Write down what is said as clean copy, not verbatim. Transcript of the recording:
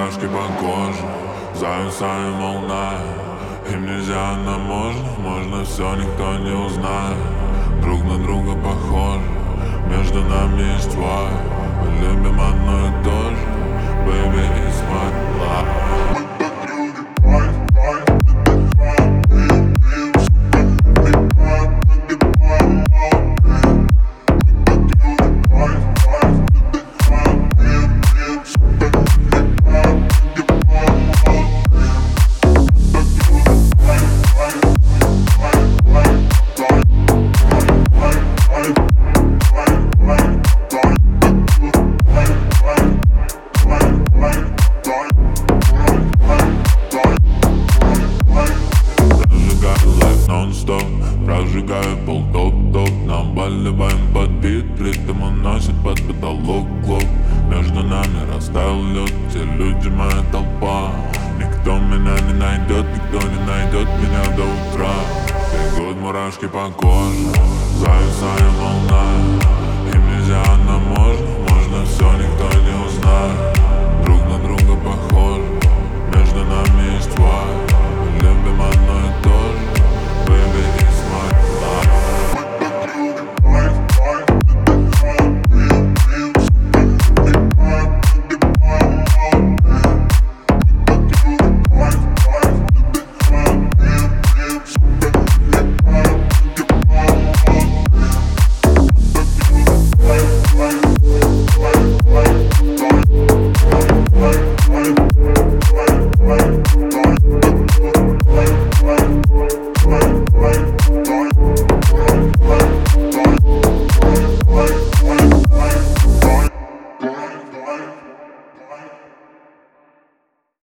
мурашки по коже, зависаем волна. Им нельзя, нам можно все, никто не узнает. Друг на друга похожи, между нами есть vibe. Мы любим одно и то же, baby, it's my life. Прожигаю пол топ-топ, нам болеваем под бит, ритм уносит под потолок клоп. Между нами растаял лед, те люди моя толпа. Никто меня не найдет, никто не найдет меня до утра. Бегут мурашки по коже, зависаем волна. Им нельзя, нам можно все, никто не узнает. Друг на друга похожи, между нами есть vibe.